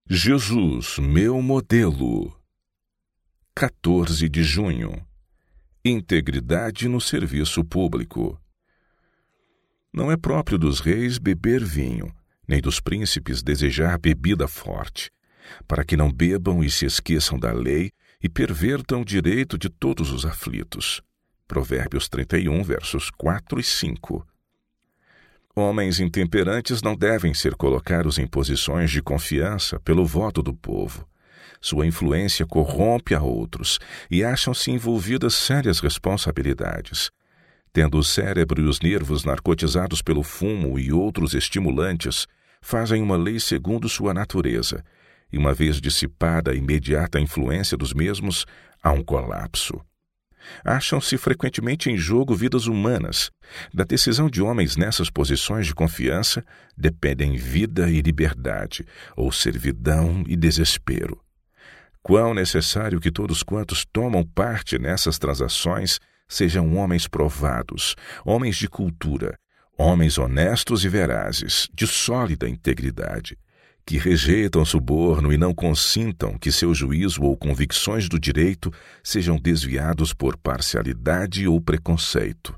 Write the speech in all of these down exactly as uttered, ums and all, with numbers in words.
Jesus, meu modelo. quatorze de junho. Integridade no serviço público. Não é próprio dos reis beber vinho, nem dos príncipes desejar bebida forte, para que não bebam e se esqueçam da lei e pervertam o direito de todos os aflitos. Provérbios trinta e um, versos quatro e cinco. Homens intemperantes não devem ser colocados em posições de confiança pelo voto do povo. Sua influência corrompe a outros e acham-se envolvidas sérias responsabilidades. Tendo o cérebro e os nervos narcotizados pelo fumo e outros estimulantes, fazem uma lei segundo sua natureza, e uma vez dissipada a imediata influência dos mesmos, há um colapso. Acham-se frequentemente em jogo vidas humanas. Da decisão de homens nessas posições de confiança dependem vida e liberdade, ou servidão e desespero. Quão necessário que todos quantos tomam parte nessas transações sejam homens provados, homens de cultura, homens honestos e verazes, de sólida integridade, que rejeitam suborno e não consintam que seu juízo ou convicções do direito sejam desviados por parcialidade ou preconceito.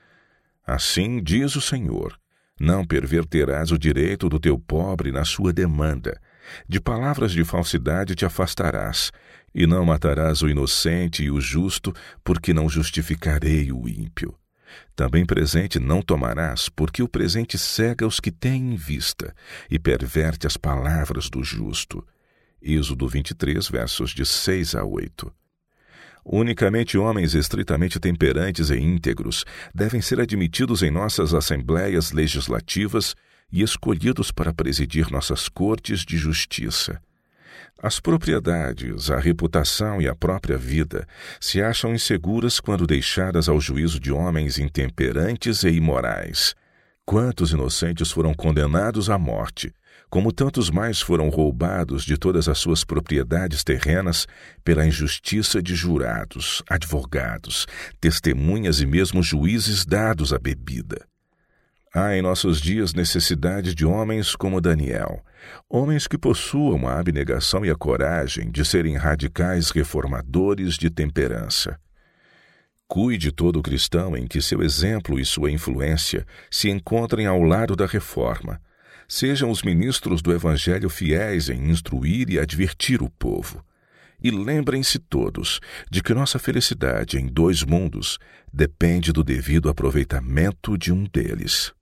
Assim diz o Senhor: não perverterás o direito do teu pobre na sua demanda, de palavras de falsidade te afastarás, e não matarás o inocente e o justo, porque não justificarei o ímpio. Também presente não tomarás, porque o presente cega os que têm em vista e perverte as palavras do justo. Êxodo vinte e três, versos de seis a oito. Unicamente homens estritamente temperantes e íntegros devem ser admitidos em nossas assembleias legislativas e escolhidos para presidir nossas cortes de justiça. As propriedades, a reputação e a própria vida se acham inseguras quando deixadas ao juízo de homens intemperantes e imorais. Quantos inocentes foram condenados à morte, como tantos mais foram roubados de todas as suas propriedades terrenas pela injustiça de jurados, advogados, testemunhas e mesmo juízes dados à bebida. Há em nossos dias necessidade de homens como Daniel, homens que possuam a abnegação e a coragem de serem radicais reformadores de temperança. Cuide todo cristão em que seu exemplo e sua influência se encontrem ao lado da reforma. Sejam os ministros do Evangelho fiéis em instruir e advertir o povo. E lembrem-se todos de que nossa felicidade em dois mundos depende do devido aproveitamento de um deles.